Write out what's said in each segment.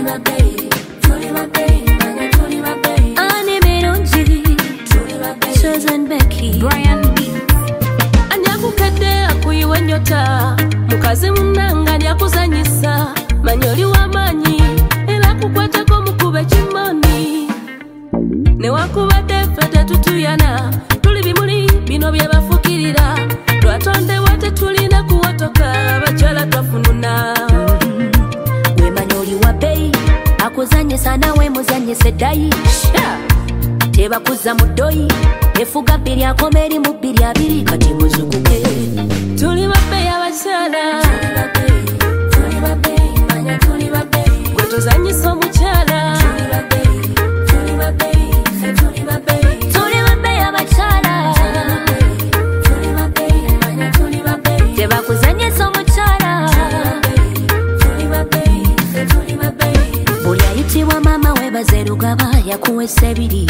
babe, tuli babe, manya tuli babe. Ani Mirunji, tuli babe. Susan Becky, Brian B. Anyakukadde akuyiwa nyota, mukazi munanga lyakuzanyisa, manyoli wamanyi, era kukwatako mukube chimoni. Newakubadde ffe tetutuyana, tuli bimuli bino byebafukirira, twatondewa tetulina kuwotoka, abakyala twafununa. Gwe manyoli wa bbeeyi, akuzanyisa nawe muzanyise ddayi. Tebakuza mu ddoyi, efuga bbiri akoma eri mu bbiri abiri kati muzukuke. Tuli babbeeyi abakyala, tuli babbeeyi, manya tuli babbeeyi. Gwe tuzanyisa omukyala, tuli babbeeyi, tuli babbeeyi, ffe tuli babbeeyi. Tuli babbeeyi abakyala, tuli babbeeyi, manya tuli babbeeyi. Tebakuzanyisa omukyala, tuli babbeeyi, ffe tuli babbeeyi. Buli ayitibwa maama weebaze Lugaba yakuwesa ebiri.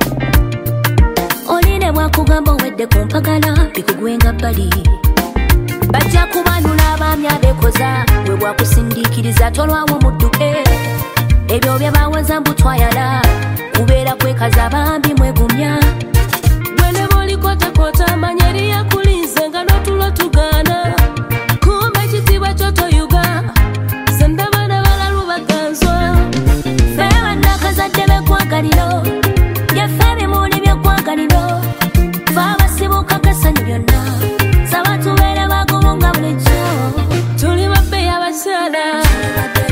Oline bwakugamba owedde ku mpagala bikugwenga bbali. Bajja kubanula abaami abeekoza gwe bwakusindiikiriza tolwawo mudduke. Ebyo bye bawaza mbu twayala kubeera kwekaza bambi mwegumya. Gwe ne b'olikotakota manya eri yakulinze nga n'otulo tugaana. Kumbe ekitiibwa kyo toyuga ze ndaba n'abalalu baganzwa. Ffe bannakazadde b'eggwagaliro byaffe ebimuli by'eggwagaliro. Ffe abasibuka gasanyu byonna saba tubeere bagumu nga bulijjo. Tuli babbeeyi abakyala,